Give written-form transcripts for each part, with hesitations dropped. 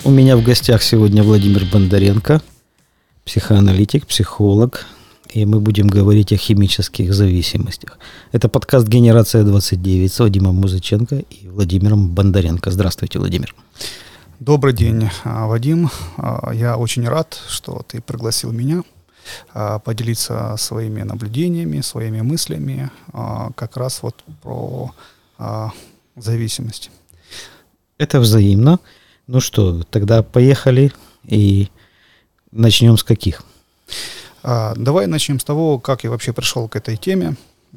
У меня в гостях сегодня Владимир Бондаренко, психоаналитик, психолог, и мы будем говорить о химических зависимостях. Это подкаст «Генерация 29» с Вадимом Музыченко и Владимиром Бондаренко. Здравствуйте, Владимир. Добрый день, Вадим. Я очень рад, что ты пригласил меня поделиться своими наблюдениями, своими мыслями как раз вот про зависимость. Это взаимно. Ну что, тогда поехали и начнем с каких? Давай начнем с того, как я вообще пришел к этой теме.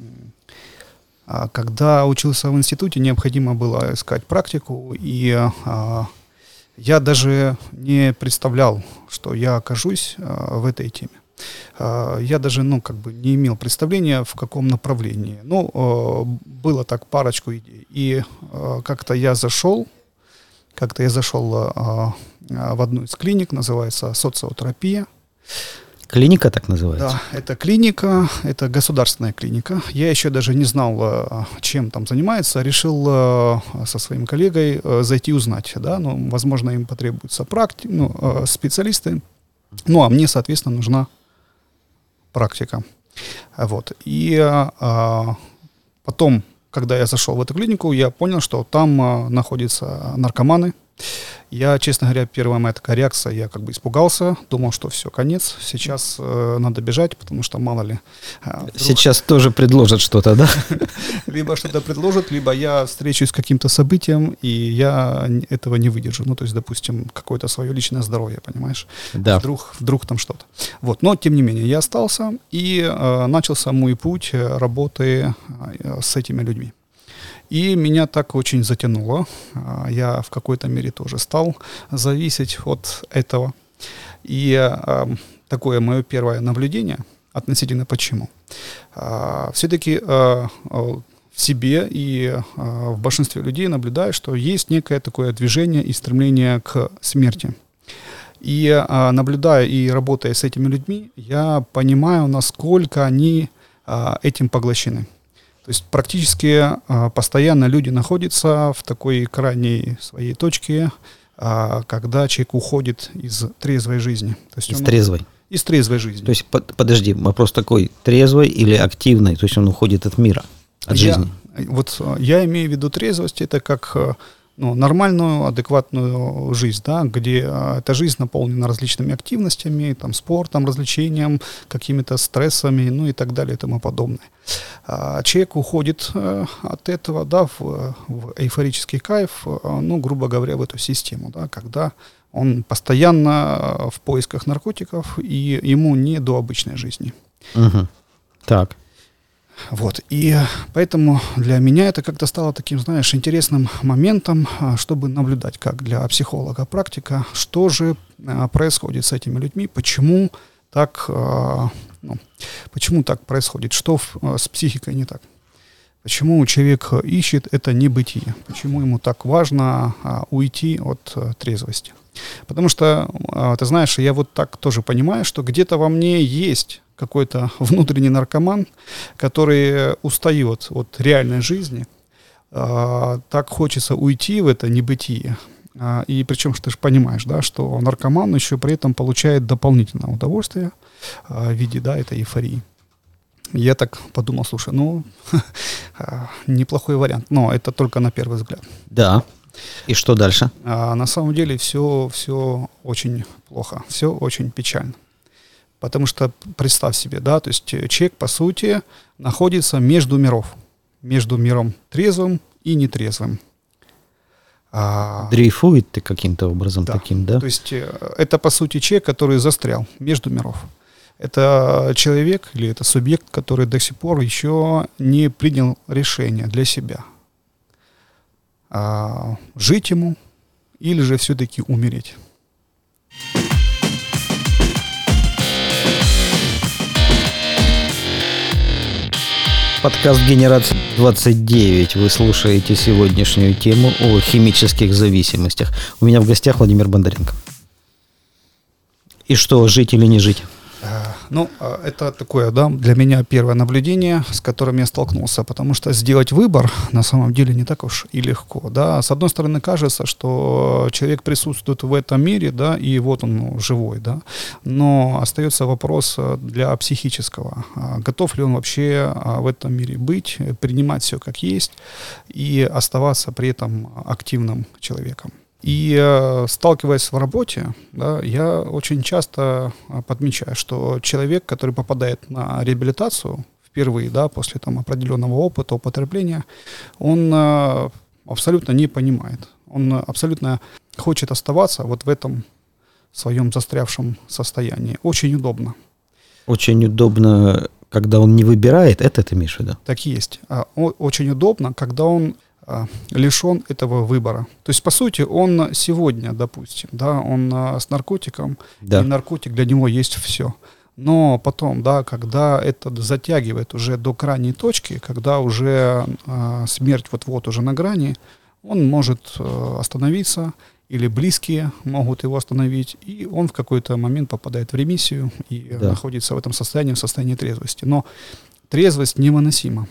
Когда учился в институте, необходимо было искать практику, и я даже не представлял, что я окажусь в этой теме. Я даже, не имел представления, в каком направлении. Было так парочку идей. И как-то я зашел в одну из клиник, называется социотерапия. Клиника так называется? Да, это клиника, это государственная клиника. Я еще даже не знал, чем там занимается. Решил со своим коллегой зайти узнать. Да? Возможно, им потребуются специалисты. А мне, соответственно, нужна практика. Вот. И потом, когда я зашел в эту клинику, я понял, что там находятся наркоманы. Я, честно говоря, первая моя такая реакция, я испугался, думал, что все, конец, сейчас надо бежать, потому что мало ли. Сейчас тоже предложат что-то, да? Либо что-то предложат, либо я встречусь с каким-то событием, и я этого не выдержу. То есть, допустим, какое-то свое личное здоровье, понимаешь? Да. Вдруг там что-то. Вот. Но, тем не менее, я остался, и начался мой путь работы с этими людьми. И меня так очень затянуло. Я в какой-то мере тоже стал зависеть от этого. И такое мое первое наблюдение относительно почему. Все-таки в себе и в большинстве людей наблюдаю, что есть некое такое движение и стремление к смерти. И наблюдая и работая с этими людьми, я понимаю, насколько они этим поглощены. То есть практически постоянно люди находятся в такой крайней своей точке, когда человек уходит из трезвой жизни. То есть из трезвой? Из трезвой жизни. То есть, подожди, вопрос такой, трезвой или активной? То есть он уходит от мира, от жизни? Я имею в виду трезвость, это как нормальную, адекватную жизнь, да, где эта жизнь наполнена различными активностями, спортом, развлечением, какими-то стрессами, и так далее и тому подобное. Человек уходит от этого, да, в эйфорический кайф, грубо говоря, в эту систему, да, когда он постоянно в поисках наркотиков, и ему не до обычной жизни. Угу. Так. Вот, и поэтому для меня это как-то стало таким, интересным моментом, чтобы наблюдать, как для психолога практика, что же происходит с этими людьми, почему так происходит, что с психикой не так, почему человек ищет это небытие, почему ему так важно уйти от трезвости. Потому что, ты знаешь, я вот так тоже понимаю, что где-то во мне есть какой-то внутренний наркоман, который устает от реальной жизни, так хочется уйти в это небытие. И причем, ты же понимаешь, да, что наркоман еще при этом получает дополнительное удовольствие в виде, да, этой эйфории. Я так подумал, слушай, неплохой вариант, но это только на первый взгляд. Да. И что дальше? На самом деле все очень плохо, все очень печально. Потому что, представь себе, да, то есть человек, по сути, находится между миров. Между миром трезвым и нетрезвым. Дрейфует ты каким-то образом таким, да? То есть это, по сути, человек, который застрял между миров. Это человек или это субъект, который до сих пор еще не принял решение для себя. Жить ему или же все-таки умереть. Подкаст «Генерация 29». Вы слушаете сегодняшнюю тему о химических зависимостях. У меня в гостях Владимир Бондаренко. И что, жить или не жить? Ну, это такое, да, для меня первое наблюдение, с которым я столкнулся, потому что сделать выбор на самом деле не так уж и легко, да. С одной стороны, кажется, что человек присутствует в этом мире, да, и вот он живой, да, но остается вопрос для психического, готов ли он вообще в этом мире быть, принимать все как есть и оставаться при этом активным человеком. И сталкиваясь в работе, да, я очень часто подмечаю, что человек, который попадает на реабилитацию впервые, да, после там, определенного опыта, употребления, он абсолютно не понимает. Он абсолютно хочет оставаться вот в этом своем застрявшем состоянии. Очень удобно. Очень удобно, когда он не выбирает, это ты имеешь в виду? Так и есть. Очень удобно, когда он лишен этого выбора. То есть, по сути, он сегодня, допустим, да, он с наркотиком, да. И наркотик для него есть все. Но потом, да, когда это затягивает уже до крайней точки, когда уже смерть вот-вот уже на грани, он может остановиться, или близкие могут его остановить, и он в какой-то момент попадает в ремиссию и находится в этом состоянии, в состоянии трезвости. Но трезвость невыносима.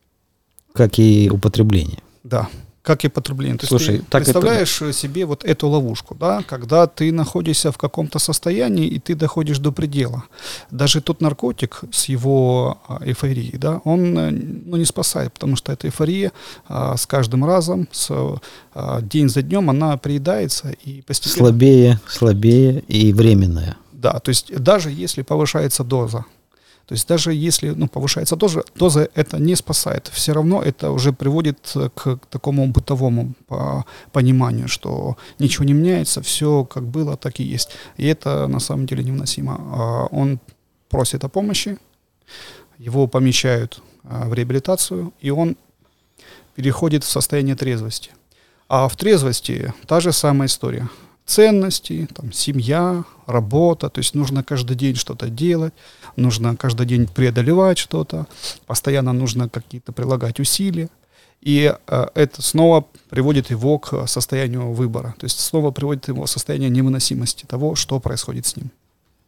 Как и употребление. Да, как и потребление. То Слушай, есть ты представляешь себе вот эту ловушку, да, когда ты находишься в каком-то состоянии, и ты доходишь до предела. Даже тот наркотик с его эйфорией, да, он не спасает, потому что эта эйфория с каждым разом, день за днем, она приедается и постепенно... Слабее и временная. Да, то есть даже если повышается доза, то есть даже если повышается доза это не спасает. Все равно это уже приводит к такому бытовому пониманию, что ничего не меняется, все как было, так и есть. И это на самом деле невыносимо. Он просит о помощи, его помещают в реабилитацию, и он переходит в состояние трезвости. А в трезвости та же самая история. Ценности, там, семья, работа, то есть нужно каждый день что-то делать, нужно каждый день преодолевать что-то, постоянно нужно какие-то прилагать усилия, и это снова приводит его к состоянию выбора, то есть снова приводит его в состояние невыносимости того, что происходит с ним.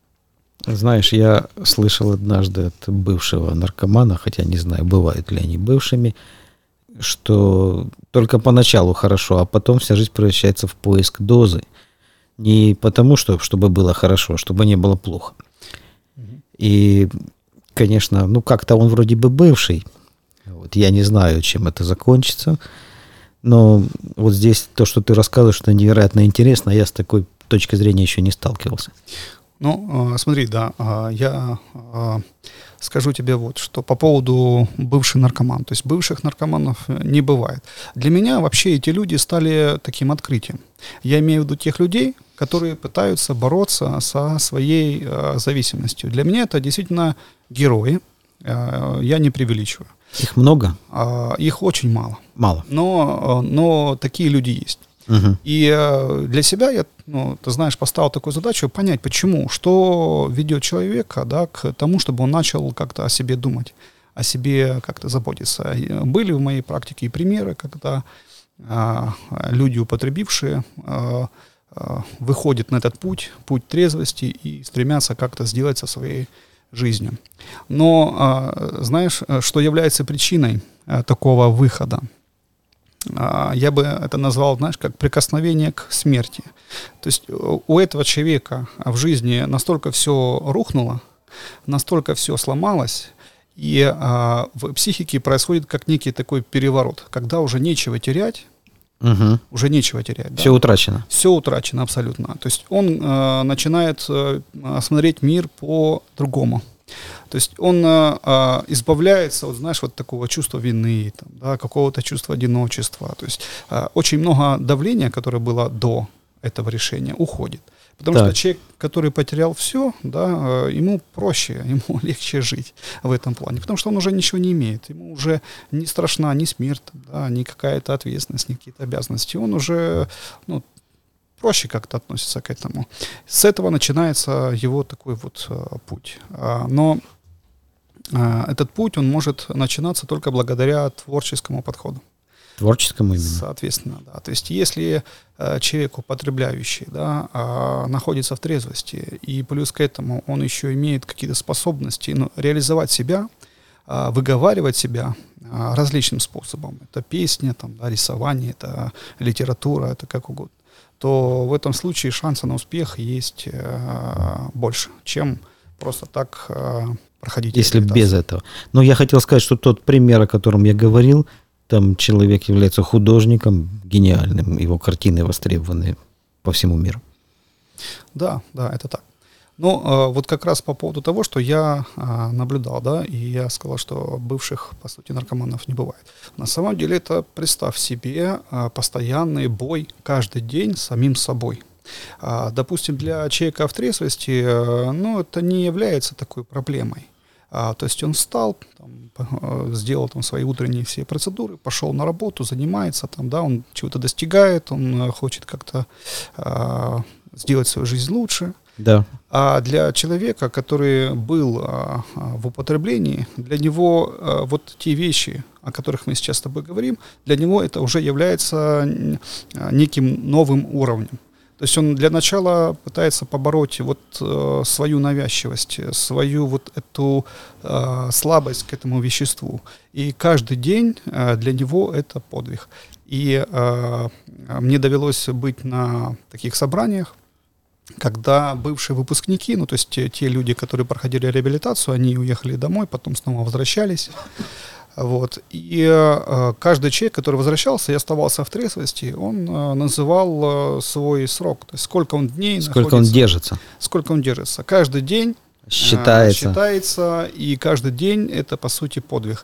Знаешь, я слышал однажды от бывшего наркомана, хотя не знаю, бывают ли они бывшими, что только поначалу хорошо, а потом вся жизнь превращается в поиск дозы. Не потому, чтобы было хорошо, чтобы не было плохо. И, конечно, как-то он вроде бы бывший. Вот, я не знаю, чем это закончится. Но вот здесь то, что ты рассказываешь, это невероятно интересно. Я с такой точки зрения еще не сталкивался. Смотри, да, я скажу тебе вот, что по поводу бывший наркоман. То есть бывших наркоманов не бывает. Для меня вообще эти люди стали таким открытием. Я имею в виду тех людей, которые пытаются бороться со своей зависимостью. Для меня это действительно герои. Я не преувеличиваю. Их много? Их очень мало. Мало. Но такие люди есть. Угу. И для себя я, ты знаешь, поставил такую задачу понять, почему, что ведет человека, да, к тому, чтобы он начал как-то о себе думать, о себе как-то заботиться. И были в моей практике и примеры, когда люди, употребившие, выходят на этот путь трезвости и стремятся как-то сделать со своей жизнью. Но знаешь, что является причиной такого выхода? Я бы это назвал, знаешь, как прикосновение к смерти. То есть у этого человека в жизни настолько все рухнуло, настолько все сломалось, и в психике происходит как некий такой переворот, когда уже нечего терять, уже нечего терять. Все утрачено. Все утрачено абсолютно. То есть он начинает смотреть мир по-другому. То есть он избавляется, вот, знаешь, вот такого чувства вины, там, да, какого-то чувства одиночества. То есть очень много давления, которое было до этого решения, уходит. Потому что человек, который потерял все, да, ему проще, ему легче жить в этом плане. Потому что он уже ничего не имеет. Ему уже не страшна ни смерть, да, ни какая-то ответственность, ни какие-то обязанности. Он уже проще как-то относится к этому. С этого начинается его такой вот путь. Но этот путь, он может начинаться только благодаря творческому подходу. Творческому именно. Соответственно, да. То есть если человек употребляющий, да, находится в трезвости, и плюс к этому он еще имеет какие-то способности реализовать себя, выговаривать себя различным способом. Это песня, там, да, рисование, это литература, это как угодно. То в этом случае шансы на успех есть больше, чем просто так проходить. Если без этого. Но я хотел сказать, что тот пример, о котором я говорил, там человек является художником гениальным, его картины востребованы по всему миру. Да, это так. Но вот как раз по поводу того, что я наблюдал, да, и я сказал, что бывших, по сути, наркоманов не бывает. На самом деле это, представь себе, постоянный бой каждый день с самим собой. Допустим, для человека в трезвости, это не является такой проблемой. То есть он встал, там, сделал там свои утренние все процедуры, пошел на работу, занимается, там, да, он чего-то достигает, он хочет как-то сделать свою жизнь лучше. Да. А для человека, который был в употреблении, для него вот те вещи, о которых мы сейчас с тобой говорим, для него это уже является неким новым уровнем. То есть он для начала пытается побороть вот свою навязчивость, свою вот эту слабость к этому веществу. И каждый день для него это подвиг. И мне довелось быть на таких собраниях, когда бывшие выпускники, то есть те люди, которые проходили реабилитацию, они уехали домой, потом снова возвращались. Вот. И каждый человек, который возвращался и оставался в трезвости, он называл свой срок, то есть сколько он дней сколько он держится. Сколько он держится. Каждый день считается, и каждый день это, по сути, подвиг.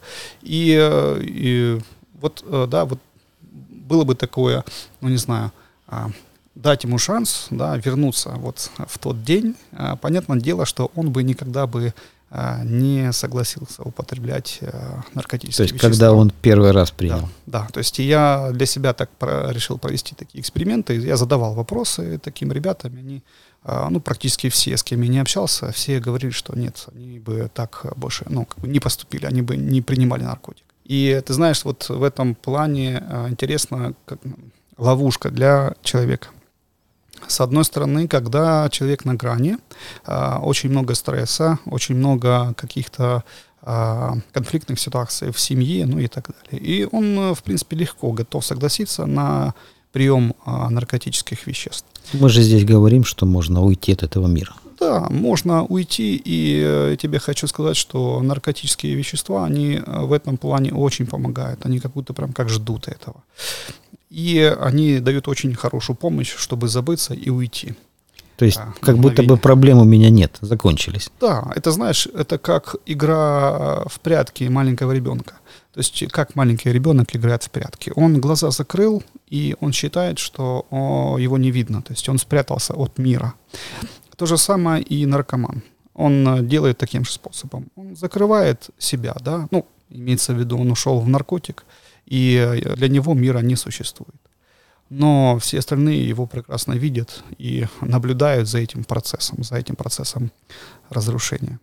И вот было бы такое, не знаю, дать ему шанс, да, вернуться вот в тот день, понятное дело, что он бы никогда бы не согласился употреблять наркотические вещества. То есть, когда он первый раз принял. Да, то есть я для себя так решил провести такие эксперименты. Я задавал вопросы таким ребятам, они, практически все, с кем я не общался, все говорили, что нет, они бы так больше, не поступили, они бы не принимали наркотик. И ты знаешь, вот в этом плане интересно, ловушка для человека. С одной стороны, когда человек на грани, очень много стресса, очень много каких-то конфликтных ситуаций в семье, и так далее. И он, в принципе, легко готов согласиться на прием наркотических веществ. Мы же здесь говорим, что можно уйти от этого мира. Да, можно уйти, и тебе хочу сказать, что наркотические вещества, они в этом плане очень помогают, они как будто прям как ждут этого. И они дают очень хорошую помощь, чтобы забыться и уйти. То есть, как будто бы проблем у меня нет, закончились. Да, это, знаешь, это как игра в прятки маленького ребенка. То есть, как маленький ребенок играет в прятки. Он глаза закрыл, и он считает, что его не видно. То есть, он спрятался от мира. То же самое и наркоман. Он делает таким же способом. Он закрывает себя, да, имеется в виду, он ушел в наркотик, и для него мира не существует. Но все остальные его прекрасно видят и наблюдают за этим процессом разрушения.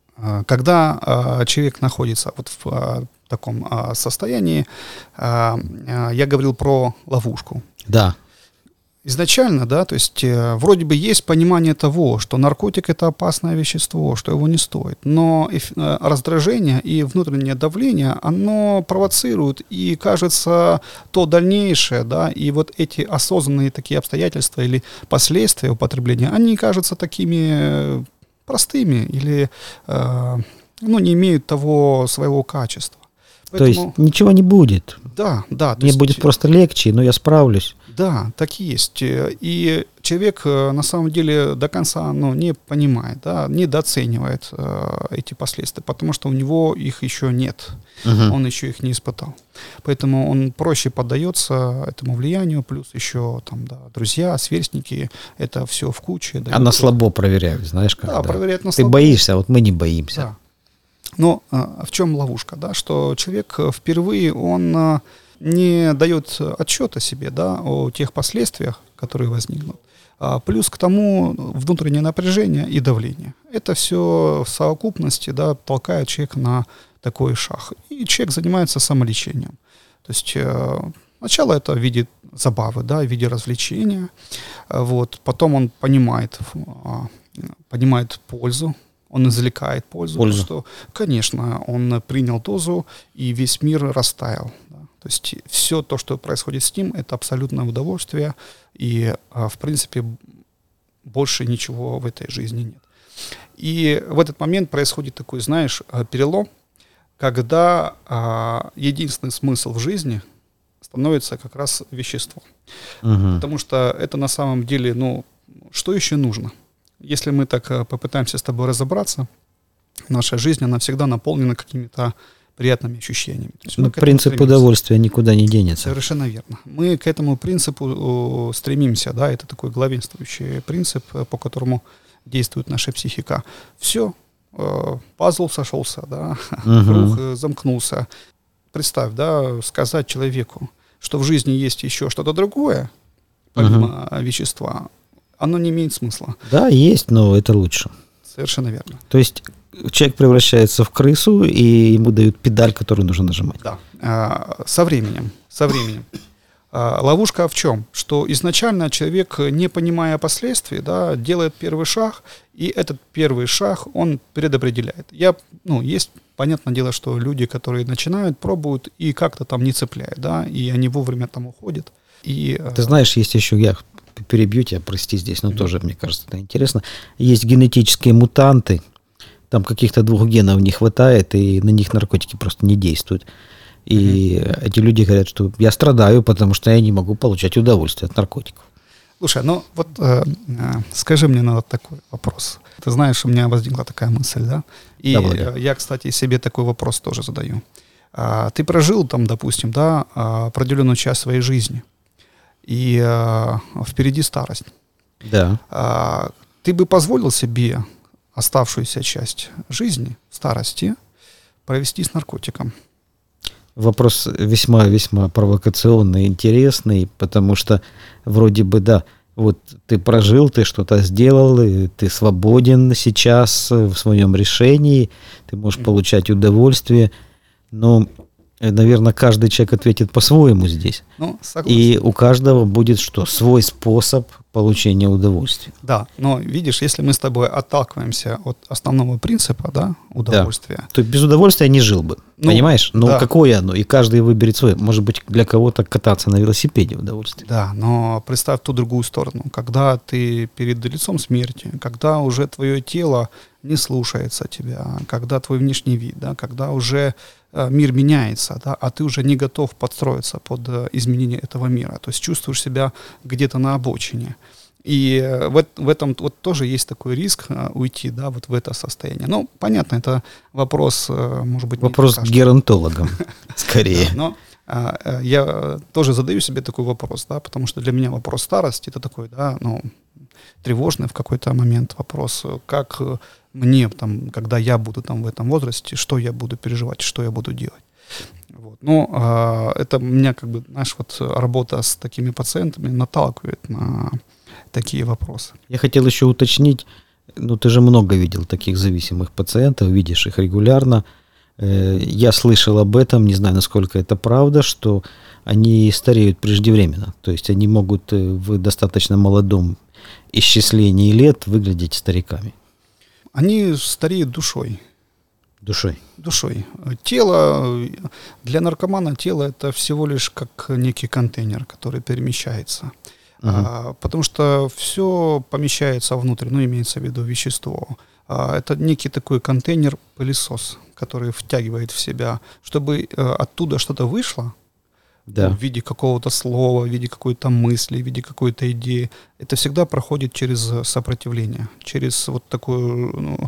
Когда человек находится вот в таком состоянии, я говорил про ловушку. Да. Изначально, да, то есть вроде бы есть понимание того, что наркотик — это опасное вещество, что его не стоит, но раздражение и внутреннее давление, оно провоцирует, и кажется, то дальнейшее, да, и вот эти осознанные такие обстоятельства или последствия употребления, они кажутся такими простыми или, не имеют того своего качества. Поэтому, то есть ничего не будет. Да. Мне будет просто легче, но я справлюсь. Да, так и есть. И человек на самом деле до конца не понимает, да, недооценивает эти последствия, потому что у него их еще нет. Он еще их не испытал. Поэтому он проще поддается этому влиянию, плюс еще там, да, друзья, сверстники, это все в куче. А на слабо проверяют, знаешь, как? Да, проверяют на слабо. Ты боишься, а вот мы не боимся. Да. Но в чем ловушка, да, что человек впервые, он не дает отчета себе, да, о тех последствиях, которые возникнут. Плюс к тому внутреннее напряжение и давление. Это все в совокупности, да, толкает человека на такой шаг. И человек занимается самолечением. То есть Сначала это в виде забавы, да, в виде развлечения. Вот. Потом он понимает пользу, он извлекает пользу. Потому что, конечно, он принял дозу, и весь мир растаял. Да. То есть все то, что происходит с ним, это абсолютное удовольствие, и, в принципе, больше ничего в этой жизни нет. И в этот момент происходит такой, знаешь, перелом, когда единственный смысл в жизни становится как раз веществом. Потому что это на самом деле, ну, что еще нужно? Если мы так попытаемся с тобой разобраться, наша жизнь, она всегда наполнена какими-то приятными ощущениями. Принцип удовольствия никуда не денется. Совершенно верно. Мы к этому принципу стремимся, да, это такой главенствующий принцип, по которому действует наша психика. Все, пазл сошелся, да, круг замкнулся. Представь, да, сказать человеку, что в жизни есть еще что-то другое, помимо вещества, оно не имеет смысла. Да, есть, но это лучше. Совершенно верно. То есть человек превращается в крысу, и ему дают педаль, которую нужно нажимать. Да. Со временем. Ловушка в чем? Что изначально человек, не понимая последствий, да, делает первый шаг, и этот первый шаг он предопределяет. Есть, понятное дело, что люди, которые начинают, пробуют и как-то там не цепляют, да, и они вовремя там уходят. Ты знаешь, есть еще, я перебью тебя, прости здесь, но тоже, мне кажется, это интересно. Есть генетические мутанты, там каких-то 2 генов не хватает, и на них наркотики просто не действуют. И эти люди говорят, что я страдаю, потому что я не могу получать удовольствие от наркотиков. Слушай, скажи мне на такой вопрос. Ты знаешь, у меня возникла такая мысль, да? И я, кстати, себе такой вопрос тоже задаю. Ты прожил там, допустим, да, определенную часть своей жизни, и впереди старость. Да. Ты бы позволил себе оставшуюся часть жизни, старости, провести с наркотиком? Вопрос весьма-весьма провокационный, интересный, потому что вроде бы, да, вот ты прожил, ты что-то сделал, и ты свободен сейчас в своем решении, ты можешь получать удовольствие, но, наверное, каждый человек ответит по-своему здесь. И у каждого будет что? Свой способ получения удовольствия. Да, но видишь, если мы с тобой отталкиваемся от основного принципа, да, удовольствия. Да. То без удовольствия не жил бы, понимаешь? Ну, какое оно? И каждый выберет свое. Может быть, для кого-то кататься на велосипеде удовольствие. Да, но представь ту другую сторону. Когда ты перед лицом смерти, когда уже твое тело не слушается тебя, когда твой внешний вид, да, когда уже мир меняется, да, а ты уже не готов подстроиться под изменение этого мира. То есть чувствуешь себя где-то на обочине. И в этом вот тоже есть такой риск уйти, да, вот в это состояние. Ну, понятно, это вопрос, может быть... Вопрос к геронтологам, скорее. Но я тоже задаю себе такой вопрос, да, потому что для меня вопрос старости — это такой, да, тревожный в какой-то момент вопрос, как мне, там, когда я буду там в этом возрасте, что я буду переживать, что я буду делать. Вот. Но это меня, как бы, знаешь, вот работа с такими пациентами наталкивает на такие вопросы. Я хотел еще уточнить, ты же много видел таких зависимых пациентов, видишь их регулярно. Я слышал об этом, не знаю, насколько это правда, что они стареют преждевременно. То есть они могут в достаточно молодом исчислении лет выглядеть стариками. Они стареют душой. Душой. Тело, для наркомана тело — это всего лишь как некий контейнер, который перемещается. Потому что все помещается внутрь, имеется в виду вещество. Это некий такой контейнер-пылесос, который втягивает в себя, чтобы оттуда что-то вышло, в виде какого-то слова, в виде какой-то мысли, в виде какой-то идеи. Это всегда проходит через сопротивление, через вот такую,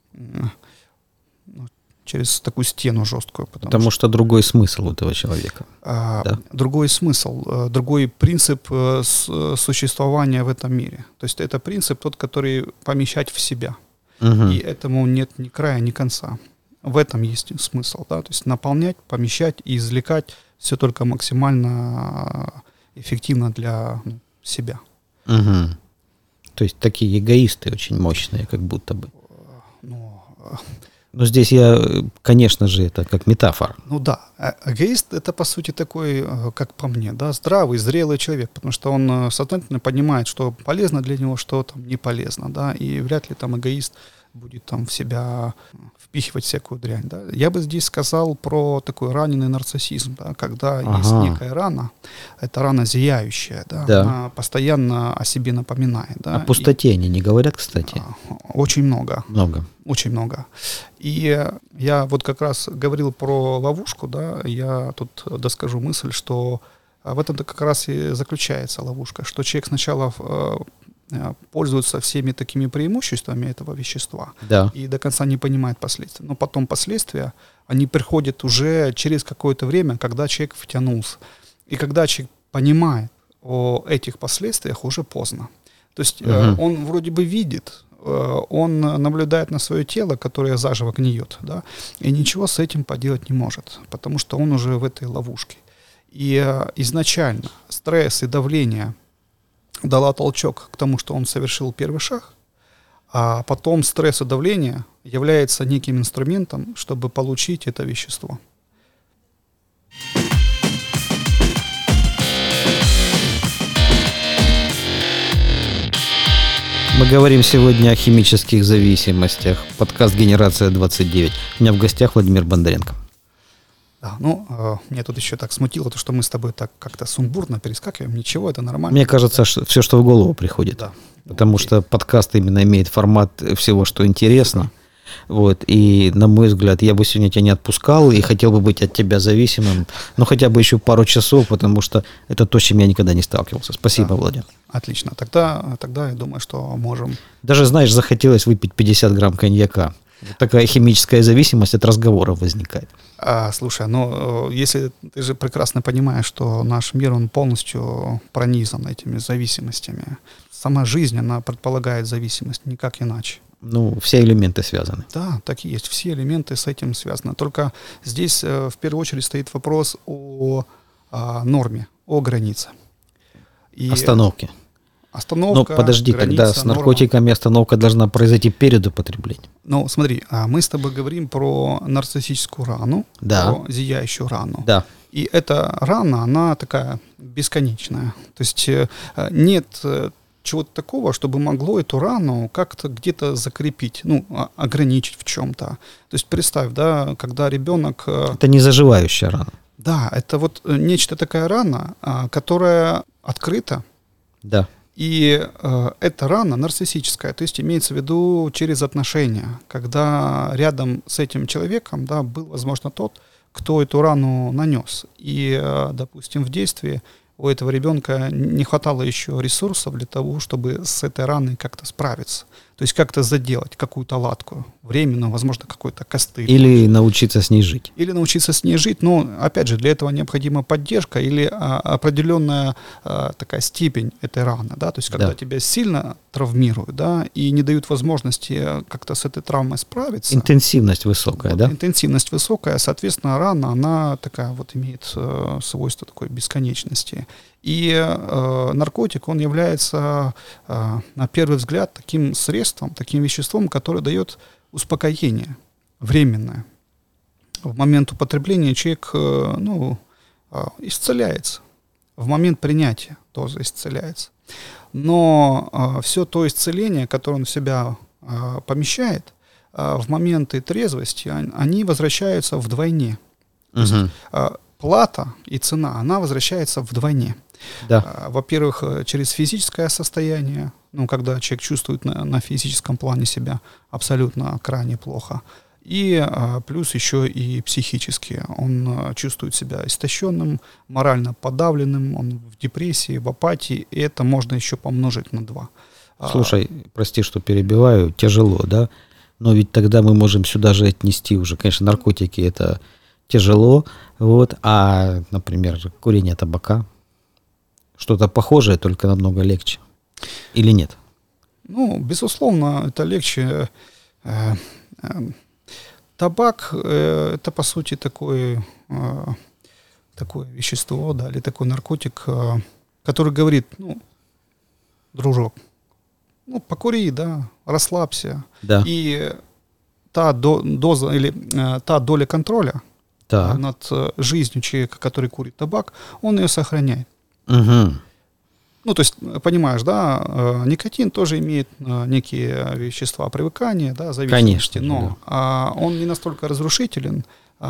через такую стену жесткую. Потому что другой смысл у этого человека. Другой смысл, другой принцип существования в этом мире. То есть это принцип тот, который помещать в себя. И этому нет ни края, ни конца. В этом есть смысл, да, то есть наполнять, помещать и извлекать все только максимально эффективно для себя. То есть такие эгоисты очень мощные, как будто бы. Но здесь я, конечно же, это как метафора. Ну да, эгоист это по сути такой, как по мне, да, здравый, зрелый человек, потому что он сознательно понимает, что полезно для него, что там не полезно, да, и вряд ли там эгоист будет там в себя впихивать всякую дрянь, да. Я бы здесь сказал про такой раненый нарциссизм, да, когда есть некая рана, это рана зияющая, да, она постоянно о себе напоминает, да. О пустоте они не говорят, кстати. Очень много. Много. Очень много. И я вот как раз говорил про ловушку, да, я тут доскажу мысль, что в этом-то как раз и заключается ловушка, что человек сначала пользуется всеми такими преимуществами этого вещества и до конца не понимает последствий. Но потом последствия, они приходят уже через какое-то время, когда человек втянулся. И когда человек понимает о этих последствиях, уже поздно. То есть он вроде бы видит, он наблюдает на свое тело, которое заживо гниет, да, и ничего с этим поделать не может, потому что он уже в этой ловушке. И изначально стресс и давление дала толчок к тому, что он совершил первый шаг, а потом стресс и давление является неким инструментом, чтобы получить это вещество. Мы говорим сегодня о химических зависимостях. Подкаст «Генерация 29». У меня в гостях Владимир Бондаренко. Да, меня тут еще так смутило, то, что мы с тобой так как-то сумбурно перескакиваем. Ничего, это нормально. Мне кажется, что все, что в голову приходит. Да. Потому что подкаст именно имеет формат всего, что интересно. Вот. И, на мой взгляд, я бы сегодня тебя не отпускал и хотел бы быть от тебя зависимым, но хотя бы еще пару часов, потому что это то, с чем я никогда не сталкивался. Спасибо, Владимир. Отлично. Тогда я думаю, что можем... Даже, знаешь, захотелось выпить 50 грамм коньяка. Вот такая химическая зависимость от разговоров возникает. Слушай, если ты же прекрасно понимаешь, что наш мир, он полностью пронизан этими зависимостями. Сама жизнь, она предполагает зависимость, никак иначе. Все элементы связаны. Да, так и есть. Все элементы с этим связаны. Только здесь в первую очередь стоит вопрос о норме, о границе. Остановке. Остановка, подожди, граница, тогда с наркотиками остановка должна произойти перед употреблением. Смотри, мы с тобой говорим про нарциссическую рану, про зияющую рану. Да. И эта рана, она такая бесконечная. То есть нет чего-то такого, чтобы могло эту рану как-то где-то закрепить, ограничить в чем-то. То есть представь, да, когда ребенок... Это не заживающая рана. Да, это вот нечто такая рана, которая открыта. Да. И эта рана нарциссическая, то есть имеется в виду через отношения, когда рядом с этим человеком, да, был, возможно, тот, кто эту рану нанес. И, допустим, в детстве у этого ребенка не хватало еще ресурсов для того, чтобы с этой раной как-то справиться. То есть как-то заделать какую-то латку временную, возможно, какой-то костыль. Или научиться с ней жить. Или научиться с ней жить, но, опять же, для этого необходима поддержка или определенная такая степень этой раны, да, то есть когда тебя сильно травмируют, да, и не дают возможности как-то с этой травмой справиться. Интенсивность высокая, да? Интенсивность высокая, соответственно, рана, она такая вот имеет свойство такой бесконечности. И наркотик, он является, на первый взгляд, таким средством, таким веществом, которое дает успокоение временное. В момент употребления человек исцеляется. В момент принятия тоже исцеляется. Но все то исцеление, которое он в себя помещает, в моменты трезвости, они возвращаются вдвойне. То есть, плата и цена, она возвращается вдвойне. Да. Во-первых, через физическое состояние, когда человек чувствует на физическом плане себя абсолютно крайне плохо, и плюс еще и психически. Он чувствует себя истощенным, морально подавленным, он в депрессии, в апатии, и это можно еще помножить на 2. Слушай, прости, что перебиваю, тяжело, да? Но ведь тогда мы можем сюда же отнести уже, конечно, наркотики, это тяжело, а, например, курение табака, что-то похожее, только намного легче. Или нет? Безусловно, это легче. Табак это, по сути, такое вещество, да, или такой наркотик, который говорит, дружок, покури, да, расслабься. Да. И та доза или та доля контроля над жизнью человека, который курит табак, он ее сохраняет. Угу. Ну, то есть, понимаешь, да, никотин тоже имеет некие вещества привыкания, да, зависимости, конечно, но он не настолько разрушителен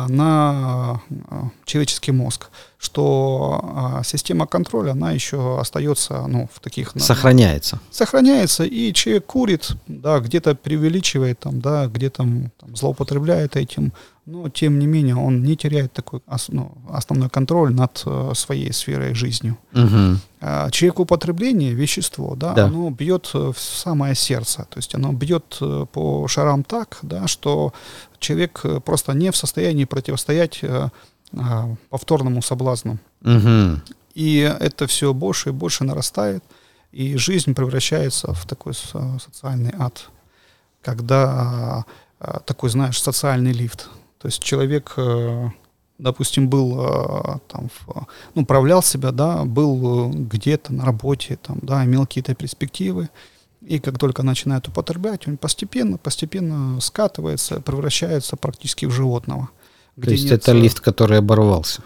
на человеческий мозг, что система контроля, она еще остается, в таких... Сохраняется, и человек курит, да, где-то преувеличивает, там, да, где-то там, злоупотребляет этим, но, тем не менее, он не теряет такой основной контроль над своей сферой жизни. Угу. Человекоупотребление, вещество, да, оно бьет в самое сердце, то есть оно бьет по шарам так, да, что человек просто не в состоянии противостоять повторному соблазну. Угу. И это все больше и больше нарастает, и жизнь превращается в такой социальный ад, когда такой, знаешь, социальный лифт. То есть человек, допустим, был там, управлял себя, да, был где-то на работе, там, да, имел какие-то перспективы, и как только начинает употреблять, он постепенно скатывается, превращается практически в животного. То есть это лифт, который оборвался?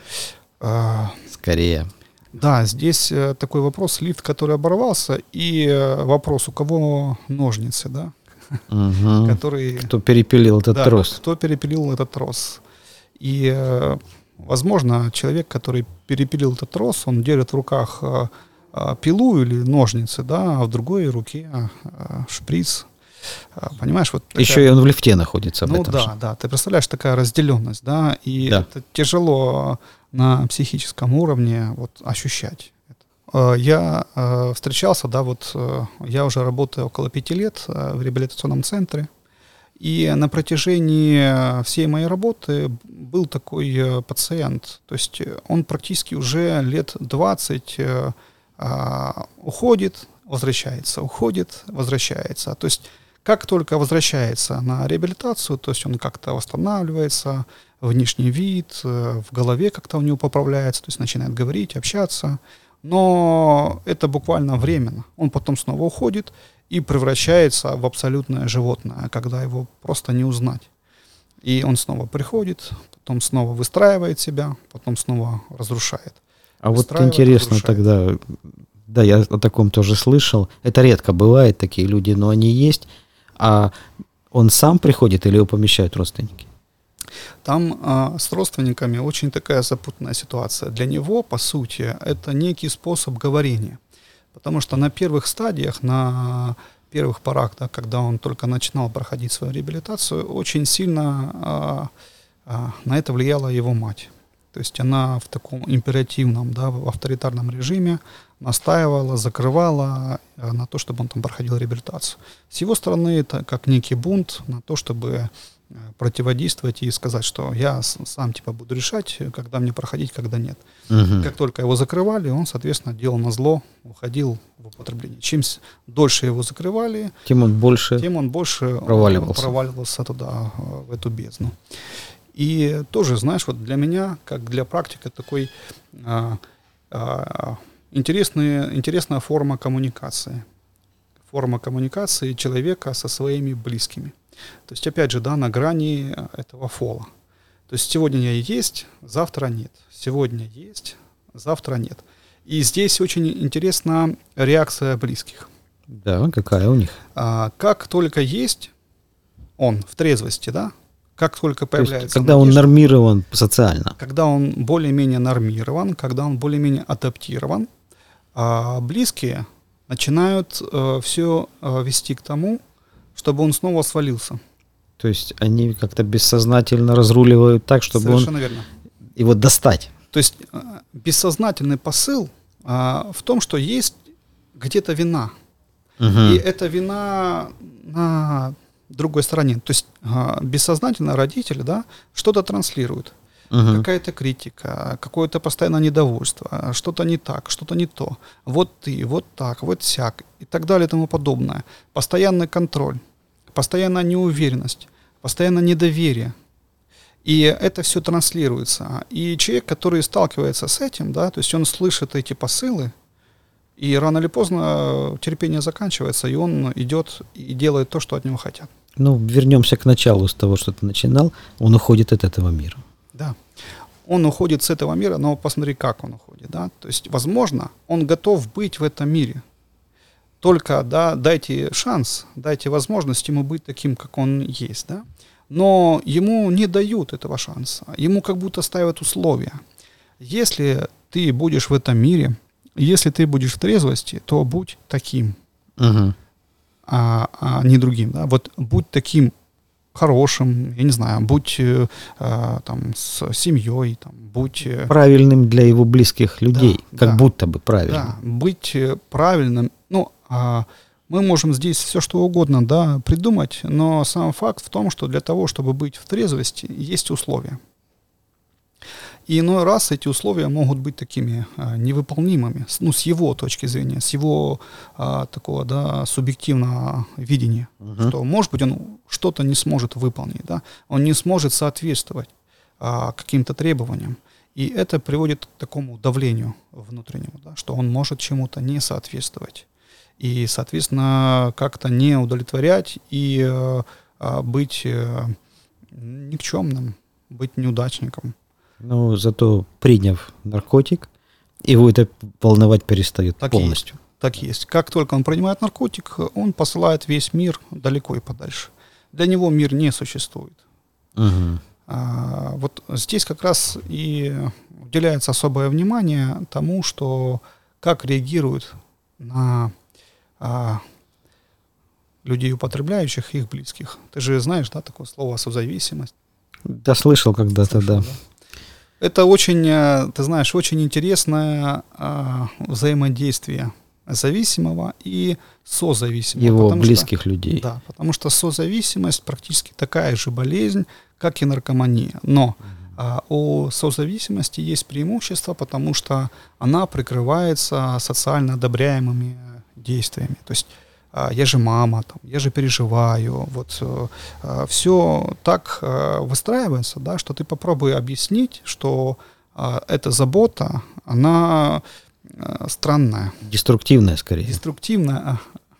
Скорее. Да, здесь такой вопрос, лифт, который оборвался, и вопрос, у кого ножницы, да? Угу. Который... Кто перепилил этот трос. Кто перепилил этот трос. И, возможно, человек, который перепилил этот трос, он держит в руках пилу или ножницы, да, а в другой руке шприц. Понимаешь, вот такая... Еще и он в лифте находится. Да, ты представляешь, такая разделенность, да, и это тяжело на психическом уровне вот ощущать. Я встречался, да, вот я уже работаю около 5 лет в реабилитационном центре, и на протяжении всей моей работы был такой пациент, то есть он практически уже лет 20 уходит, возвращается, то есть как только возвращается на реабилитацию, то есть он как-то восстанавливается, внешний вид, в голове как-то у него поправляется, то есть начинает говорить, общаться, но это буквально временно. Он потом снова уходит и превращается в абсолютное животное, когда его просто не узнать. И он снова приходит, потом снова выстраивает себя, потом снова разрушает. А вот интересно тогда, да, я о таком тоже слышал. Это редко бывает, такие люди, но они есть. А он сам приходит или его помещают родственники? Там с родственниками очень такая запутанная ситуация. Для него, по сути, это некий способ говорения. Потому что на первых стадиях, на первых порах, да, когда он только начинал проходить свою реабилитацию, очень сильно на это влияла его мать. То есть она в таком императивном, да, в авторитарном режиме настаивала, закрывала на то, чтобы он там проходил реабилитацию. С его стороны это как некий бунт на то, чтобы противодействовать и сказать, что я сам типа буду решать, когда мне проходить, когда нет. Угу. Как только его закрывали, он, соответственно, делал назло, уходил в употребление. Чем дольше его закрывали, тем он больше проваливался туда, в эту бездну. И тоже, знаешь, вот для меня, как для практика, такой интересная форма коммуникации. Форма коммуникации человека со своими близкими. То есть, опять же, да, на грани этого фола. То есть сегодня я есть, завтра нет. Сегодня есть, завтра нет. И здесь очень интересна реакция близких. Да, какая у них? Как только есть он в трезвости, да, как только появляется... есть, когда надежда, он нормирован социально. Когда он более-менее нормирован, когда он более-менее адаптирован, близкие начинают все вести к тому, чтобы он снова свалился. То есть они как-то бессознательно разруливают так, чтобы совершенно верно. Его достать. То есть бессознательный посыл в том, что есть где-то вина. Угу. И эта вина на другой стороне. То есть бессознательно родители, да, что-то транслируют. Угу. Какая-то критика, какое-то постоянное недовольство, что-то не так, что-то не то. Вот ты, вот так, вот сяк и так далее и тому подобное. Постоянный контроль, постоянная неуверенность, постоянное недоверие. И это все транслируется. И человек, который сталкивается с этим, да, то есть он слышит эти посылы, и рано или поздно терпение заканчивается, и он идет и делает то, что от него хотят. Ну, вернемся к началу с того, что ты начинал. Он уходит от этого мира. Да. Он уходит с этого мира, но посмотри, как он уходит. Да? То есть, возможно, он готов быть в этом мире. Только дайте шанс, дайте возможность ему быть таким, как он есть. Да? Но ему не дают этого шанса. Ему как будто ставят условия. Если ты будешь в этом мире, если ты будешь в трезвости, то будь таким, а не другим. Да? Вот будь таким хорошим, я не знаю, будь там с семьей, там, будь правильным для его близких людей, да, как да, будто бы правильным. Да, быть правильным. Ну, мы можем здесь все что угодно, да, придумать, но сам факт в том, что для того, чтобы быть в трезвости, есть условия. И иной раз эти условия могут быть такими невыполнимыми, ну, с его точки зрения, с его такого, да, субъективного видения, что, может быть, он что-то не сможет выполнить, да, он не сможет соответствовать каким-то требованиям. И это приводит к такому давлению внутреннему, да, что он может чему-то не соответствовать. И, соответственно, как-то не удовлетворять и быть никчемным, быть неудачником. Но зато приняв наркотик, его это волновать перестает так полностью. Так есть. Как только он принимает наркотик, он посылает весь мир далеко и подальше. Для него мир не существует. Вот здесь как раз и уделяется особое внимание тому, что как реагируют на людей, употребляющих, их близких. Ты же знаешь, да, такое слово созависимость? Да, слышал когда-то, да. Это очень, ты знаешь, очень интересное взаимодействие зависимого и созависимого. Его близких людей. Да, потому что созависимость практически такая же болезнь, как и наркомания. Но у созависимости есть преимущество, потому что она прикрывается социально одобряемыми действиями. То есть я же мама, там, я же переживаю. Вот все так выстраивается, да, что ты попробуй объяснить, что эта забота, она странная. Деструктивная, скорее. Деструктивная.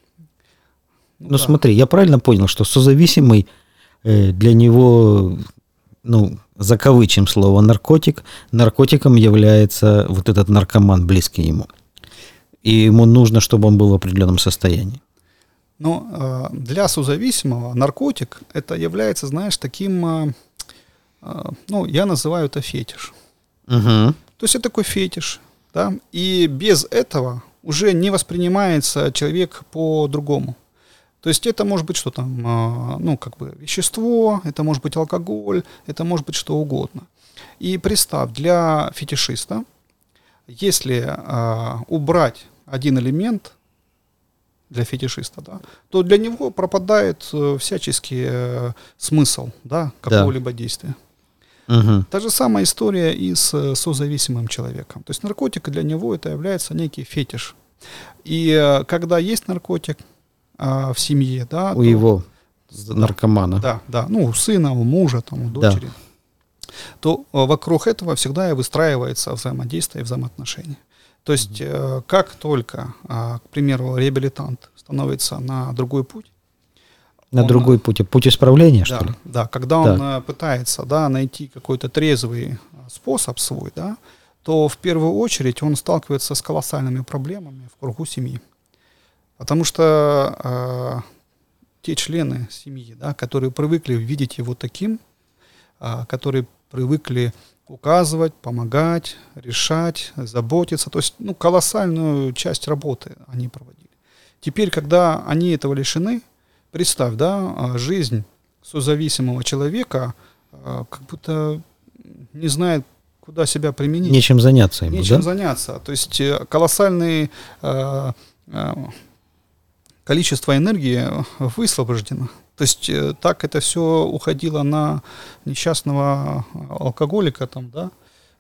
Ну, да. Смотри, я правильно понял, что созависимый для него, ну, закавычим слово наркотик, наркотиком является вот этот наркоман, близкий ему. И ему нужно, чтобы он был в определенном состоянии. Но для созависимого наркотик это является, знаешь, таким, ну, я называю это фетиш. То есть это такой фетиш, да, и без этого уже не воспринимается человек по-другому. То есть это может быть что там, ну, как бы вещество, это может быть алкоголь, это может быть что угодно. И представь, для фетишиста, если убрать один элемент для фетишиста, да, то для него пропадает всяческий смысл, да, какого-либо действия. Та же самая история и с созависимым человеком. То есть наркотик для него это является некий фетиш. И когда есть наркотик в семье, да, у его наркомана, да, ну, у сына, у мужа, там, у дочери, то вокруг этого всегда и выстраивается взаимодействие и взаимоотношения. То есть как только, к примеру, реабилитант становится на другой путь, другой путь, путь исправления, что ли? Да, когда он пытается, да, найти какой-то трезвый способ свой, да, то в первую очередь он сталкивается с колоссальными проблемами в кругу семьи. Потому что те члены семьи, да, которые привыкли видеть его таким, которые привыкли указывать, помогать, решать, заботиться, то есть, ну, колоссальную часть работы они проводили. Теперь, когда они этого лишены, представь, да, жизнь созависимого человека как будто не знает, куда себя применить. Нечем заняться ему, Нечем заняться. То есть колоссальное количество энергии высвобождено. То есть так это все уходило на несчастного алкоголика, там, да,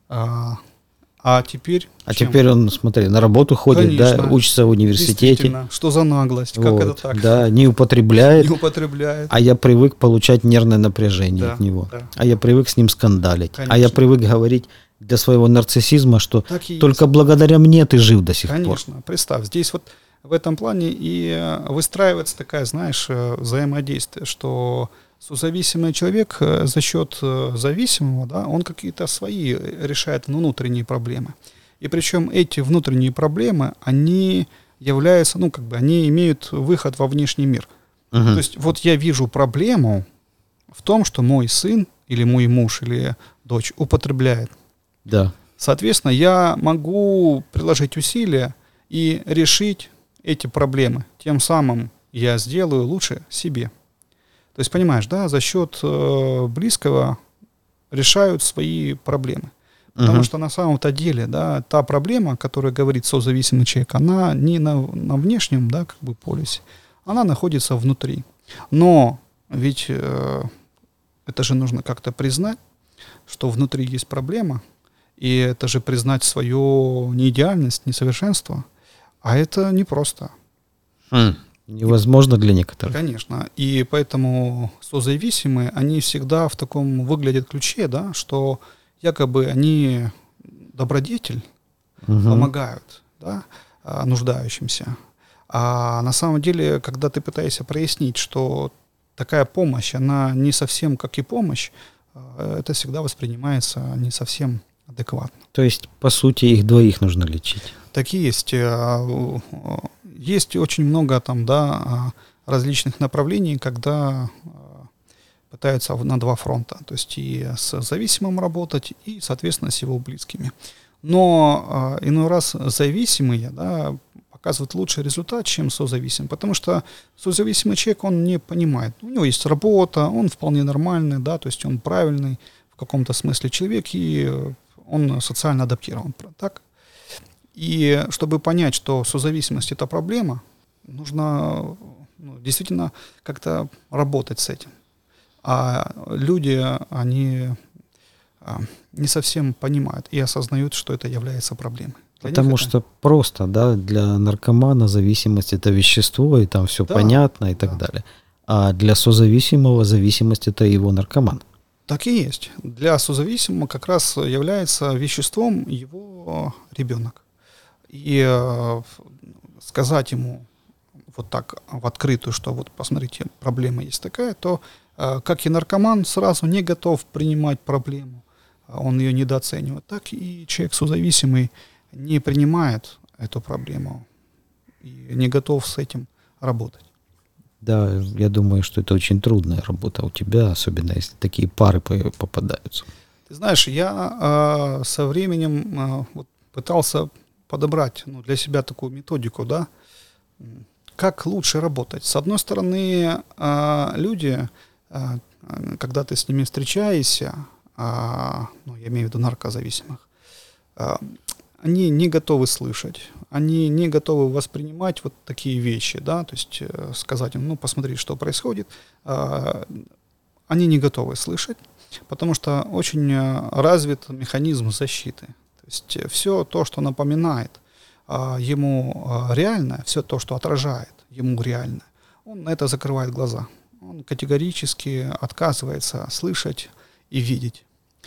а теперь... теперь он, смотри, на работу ходит, конечно, да, учится в университете. Что за наглость, вот, как это так? Да, не употребляет. Не употребляет. А я привык получать нервное напряжение от него. Да. А я привык с ним скандалить. Конечно. А я привык говорить для своего нарциссизма, что только благодаря мне ты жив до сих пор. Конечно, представь, здесь вот в этом плане и выстраивается такая, знаешь, взаимодействие, что созависимый человек за счет зависимого, да, он какие-то свои решает внутренние проблемы. И причем эти внутренние проблемы, они являются, они имеют выход во внешний мир. То есть вот я вижу проблему в том, что мой сын или мой муж или дочь употребляет. Да. Соответственно, я могу приложить усилия и решить эти проблемы. Тем самым я сделаю лучше себе. То есть, понимаешь, да, за счет близкого решают свои проблемы. Потому что на самом-то деле, да, та проблема, которая говорит созависимый человек, она не на внешнем, да, как бы полюсе, она находится внутри. Но ведь это же нужно как-то признать, что внутри есть проблема, и это же признать свою неидеальность, несовершенство, а это непросто. Невозможно для некоторых. Конечно. И поэтому созависимые, они всегда в таком выглядят ключе, да, что якобы они добродетель, помогают, да, нуждающимся. А на самом деле, когда ты пытаешься прояснить, что такая помощь, она не совсем как и помощь, это всегда воспринимается не совсем адекватно. То есть, по сути, их двоих нужно лечить. Так и есть. Есть очень много там, да, различных направлений, когда пытаются на два фронта. То есть и с зависимым работать, и, соответственно, с его близкими. Но иной раз зависимые, да, показывают лучший результат, чем созависимый. Потому что созависимый человек, он не понимает. У него есть работа, он вполне нормальный, да, то есть он правильный в каком-то смысле человек, и он социально адаптирован. Так? И чтобы понять, что созависимость – это проблема, нужно действительно как-то работать с этим. А люди, они не совсем понимают и осознают, что это является проблемой. Потому что просто, да, для наркомана зависимость – это вещество, и там все понятно и так далее. А для созависимого зависимость – это его наркоман. Так и есть. Для созависимого как раз является веществом его ребенок. И сказать ему вот так в открытую, что вот посмотрите, проблема есть такая, то как и наркоман сразу не готов принимать проблему, он ее недооценивает, так и человек созависимый не принимает эту проблему и не готов с этим работать. Да, я думаю, что это очень трудная работа у тебя, особенно если такие пары попадаются. Ты знаешь, я со временем пытался подобрать для себя такую методику, да, как лучше работать. С одной стороны, люди, когда ты с ними встречаешься, я имею в виду наркозависимых, они не готовы слышать, они не готовы воспринимать вот такие вещи, да, то есть сказать им, посмотри, что происходит, они не готовы слышать, потому что очень развит механизм защиты. То есть все то, что напоминает ему реальное, все то, что отражает ему реальное, он на это закрывает глаза. Он категорически отказывается слышать и видеть.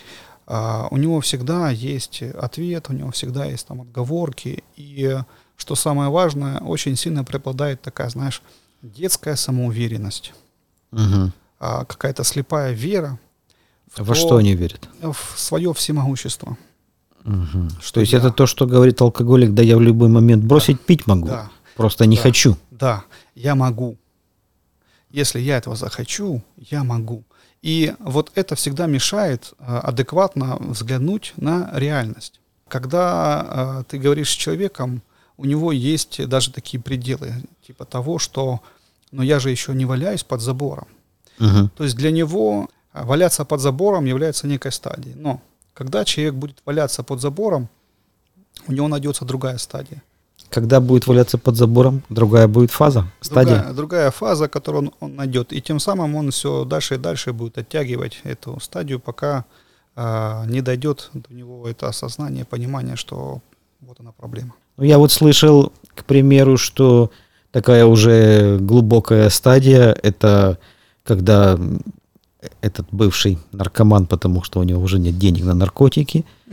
У него всегда есть ответ, у него всегда есть там отговорки. И, что самое важное, очень сильно преобладает такая, знаешь, детская самоуверенность. Какая-то слепая вера. Во что они верят? В свое всемогущество. То есть это то, что говорит алкоголик, да я в любой момент бросить пить могу, просто не хочу. Да, я могу. Если я этого захочу, я могу. И вот это всегда мешает адекватно взглянуть на реальность. Когда ты говоришь с человеком, у него есть даже такие пределы, типа того, что я же еще не валяюсь под забором. То есть для него валяться под забором является некой стадией. Но когда человек будет валяться под забором, у него найдется другая стадия. Когда будет валяться под забором, другая будет фаза, стадия? Другая фаза, которую он найдет. И тем самым он все дальше и дальше будет оттягивать эту стадию, пока не дойдет до него это осознание, понимание, что вот она проблема. Я вот слышал, к примеру, что такая уже глубокая стадия, это когда этот бывший наркоман, потому что у него уже нет денег на наркотики,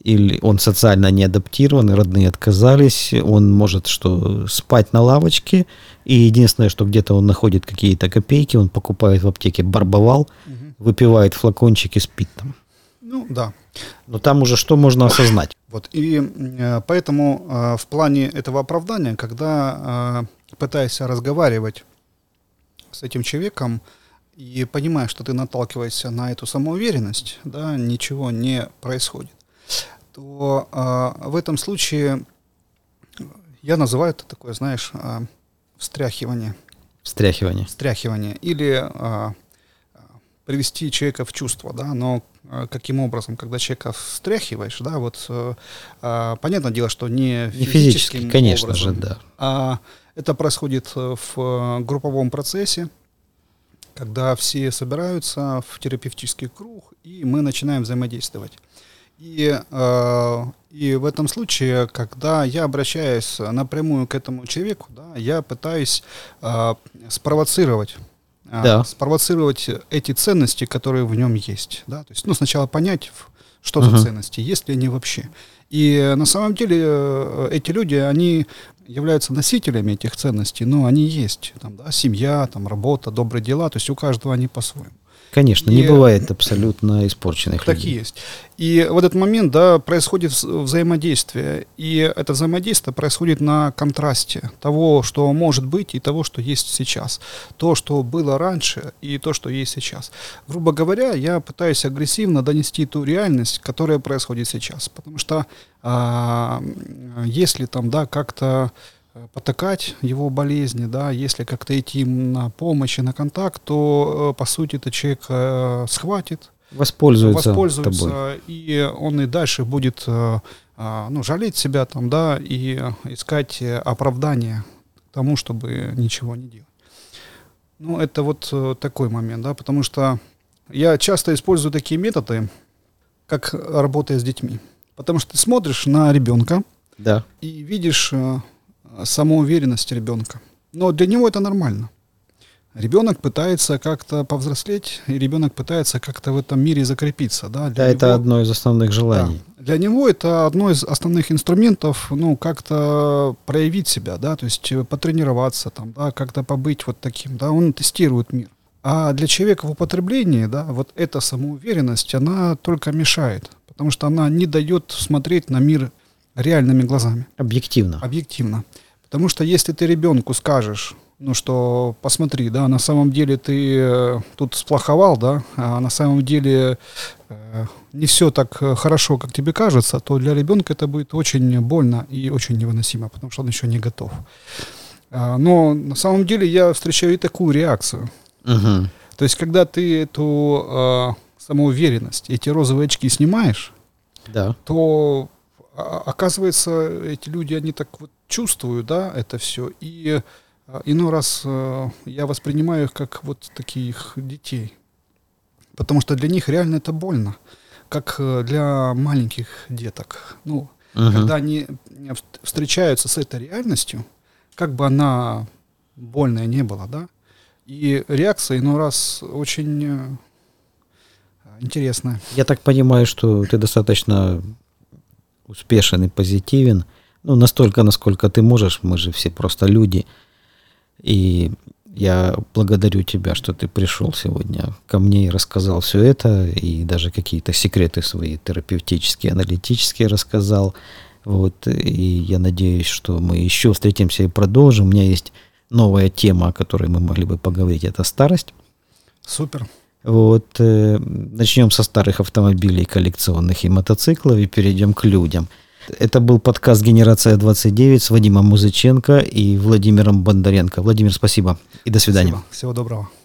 или он социально не адаптирован, родные отказались, он может спать на лавочке, и единственное, что где-то он находит какие-то копейки, он покупает в аптеке барбовал, выпивает флакончик и спит там. Ну, да. Но там уже что можно осознать? Вот, и поэтому в плане этого оправдания, когда пытаешься разговаривать с этим человеком и понимаешь, что ты наталкиваешься на эту самоуверенность, да, ничего не происходит, то в этом случае я называю это такое, знаешь, встряхивание. Встряхивание. Или привести человека в чувство, да, но каким образом, когда человека встряхиваешь, да, вот понятное дело, что не физически, конечно образом, же, да. А это происходит в групповом процессе, когда все собираются в терапевтический круг, и мы начинаем взаимодействовать. И в этом случае, когда я обращаюсь напрямую к этому человеку, да, я пытаюсь спровоцировать эти ценности, которые в нем есть. Да? То есть, сначала понять, что за ценности, есть ли они вообще. И на самом деле эти люди, они являются носителями этих ценностей, но они есть. Там, да, семья, там, работа, добрые дела, то есть у каждого они по-своему. Конечно, не бывает абсолютно испорченных людей. Так и есть. И в этот момент, да, происходит взаимодействие. И это взаимодействие происходит на контрасте того, что может быть, и того, что есть сейчас. То, что было раньше, и то, что есть сейчас. Грубо говоря, я пытаюсь агрессивно донести ту реальность, которая происходит сейчас. Потому что если там, да, как-то потакать его болезни, да, если как-то идти им на помощь и на контакт, то, по сути, этот человек схватит, воспользуется тобой. И он и дальше будет жалеть себя там, да, и искать оправдание тому, чтобы ничего не делать. Это вот такой момент, да, потому что я часто использую такие методы, как работая с детьми. Потому что ты смотришь на ребенка, да, и видишь самоуверенность ребенка. Но для него это нормально. Ребенок пытается как-то повзрослеть, и ребенок пытается как-то в этом мире закрепиться. Да, это одно из основных желаний. Да, для него это одно из основных инструментов, как-то проявить себя, да, то есть потренироваться, там, да, как-то побыть вот таким. Да, он тестирует мир. А для человека в употреблении, да, вот эта самоуверенность, она только мешает, потому что она не дает смотреть на мир реальными глазами. Объективно. Потому что если ты ребенку скажешь, что посмотри, да, на самом деле ты тут сплоховал, да, а на самом деле не все так хорошо, как тебе кажется, то для ребенка это будет очень больно и очень невыносимо, потому что он еще не готов. Но на самом деле я встречаю и такую реакцию. Угу. То есть, когда ты эту самоуверенность, эти розовые очки снимаешь, да, то оказывается, эти люди, они так вот чувствуют, да, это все, и иной раз я воспринимаю их как вот таких детей, потому что для них реально это больно, как для маленьких деток. Когда они встречаются с этой реальностью, как бы она больная не была, да, и реакция иной раз очень интересная. Я так понимаю, что ты достаточно успешен и позитивен, настолько, насколько ты можешь, мы же все просто люди, и я благодарю тебя, что ты пришел сегодня ко мне и рассказал все это, и даже какие-то секреты свои терапевтические, аналитические рассказал, вот, и я надеюсь, что мы еще встретимся и продолжим. У меня есть новая тема, о которой мы могли бы поговорить, это старость. Супер. Вот, начнем со старых автомобилей коллекционных и мотоциклов и перейдем к людям. Это был подкаст «Генерация 29» с Вадимом Музыченко и Владимиром Бондаренко. Владимир, спасибо и до свидания. Спасибо. Всего доброго.